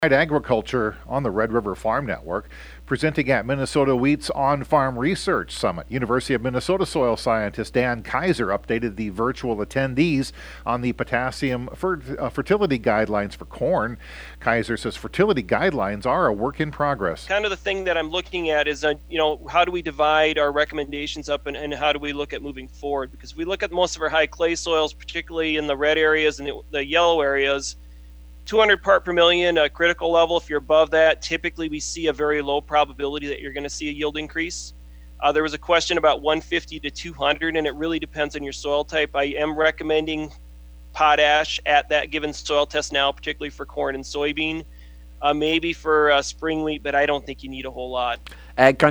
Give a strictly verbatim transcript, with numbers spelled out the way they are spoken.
Agriculture on the Red River Farm Network, presenting at Minnesota Wheat's On-Farm Research Summit. University of Minnesota soil scientist Dan Kaiser updated the virtual attendees on the potassium fer- uh, fertility guidelines for corn. Kaiser says fertility guidelines are a work in progress. Kind of the thing that I'm looking at is, uh, you know, how do we divide our recommendations up, and, and how do we look at moving forward? Because we look at most of our high clay soils, particularly in the red areas and the, the yellow areas, two hundred part per million, a critical level. If you're above that, typically we see a very low probability that you're going to see a yield increase. Uh, there was a question about one fifty to two hundred, and it really depends on your soil type. I am recommending potash at that given soil test now, particularly for corn and soybean, uh, maybe for uh, spring wheat, but I don't think you need a whole lot. Ag